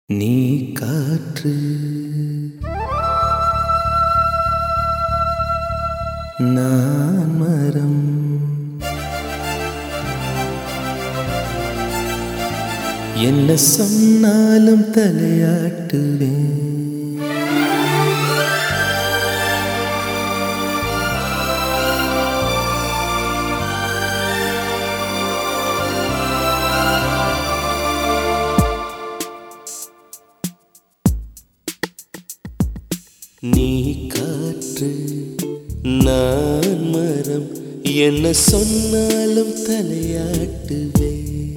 நீ காற்று நான் மரம் என்ன சொன்னாலும் தலையாட்டுவேன். நீ காற்று நான் மரம் என்ன சொன்னாலும் தலையாட்டுவே.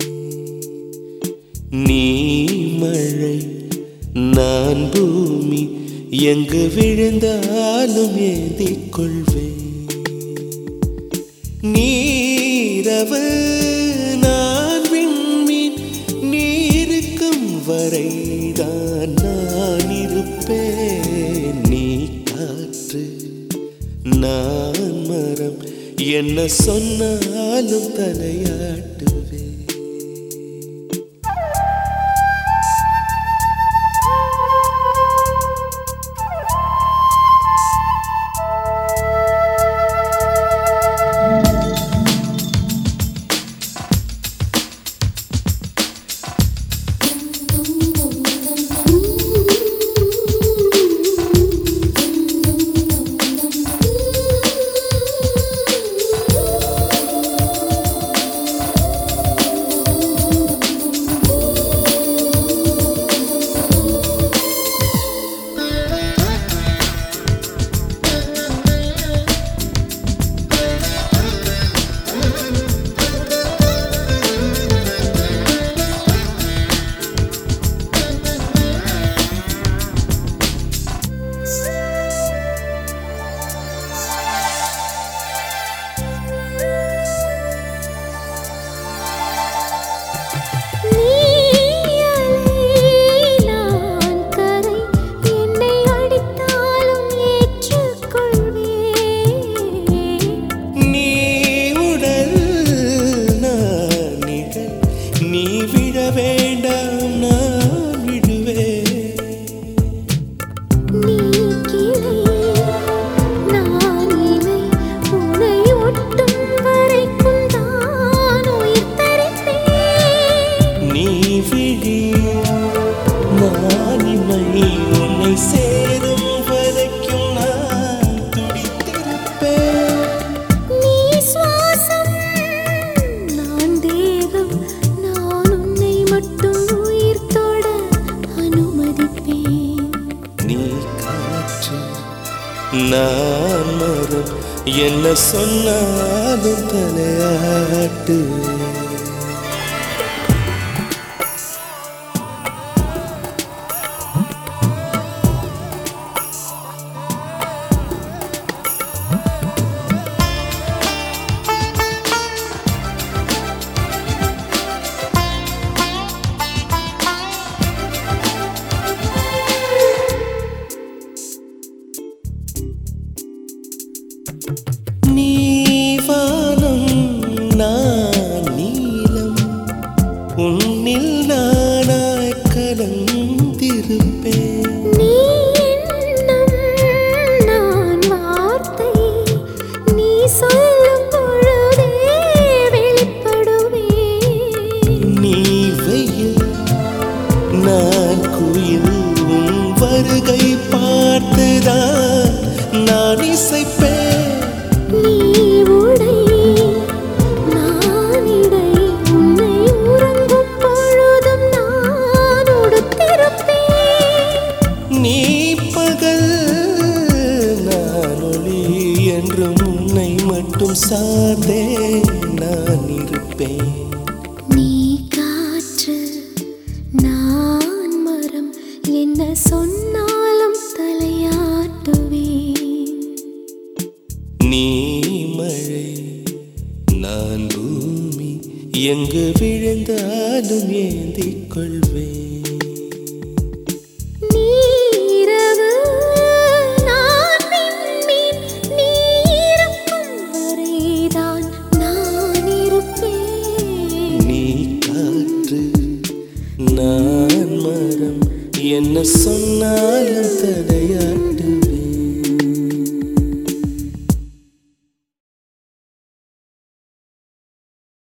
நீ மழை நான் பூமி எங்கு விழுந்தாலும் ஏந்திக் கொள்வே. நீரவு நான் விண்மீன் நீருக்கும் வரைதான் நான் இருப்பேன். நீ காற்று நான் மரம் என்ன சொன்னாலும் தலையாட்டுவே. நீ விழ வேண்டாம் நான் விடுவே. நீ கிளை நான் இலை உன்னை ஒட்டும் வரைக்கும் தான் உயிர் தரிப்பேன். நீ விழி நான் இமை உன்னை சேரும் வரைக்கும் நான் துடித்திருப்பேன். நீ சுவாசம் நான் தேகம் மட்டும் உயிர் தொட அனுமதிப்பேன். நீ காற்று நான் மரம் என்ன சொன்னாலும் தலையாட்டுவே. நீ வானம் நான் நீலம் உன்னில் நானாய் கலந்திருப்பேன். நீ எண்ணம் நான் வார்த்தை நீ சொல்லும் பொழுதே வெளிப்படுவேன். நீ வெயில் நான் குயில் உன் வருகை பார்த்துதான் நான் இசைப்பேன். நீ உடை நான் இடை உன்னை உறங்கும் பொழுதும் நான் உடுத்திருப்பேன். நீ பகல் நான் ஒளி என்றும் உன்னை மட்டும் சார்ந்தே நான் இருப்பேன். நீ காற்று நான் மரம் என்ன சொன்னாலும் தலையாட்டுவேன். நீ மழை நான் பூமி எங்கு விழுந்தாலும் ஏந்திக் கொள்வேன். நீரவு நான் விண்மீன் நீ இருக்கும் வரைதான் நான் இருப்பேன். நீ காற்று நான் மரம் என்ன சொன்னாலும் தடை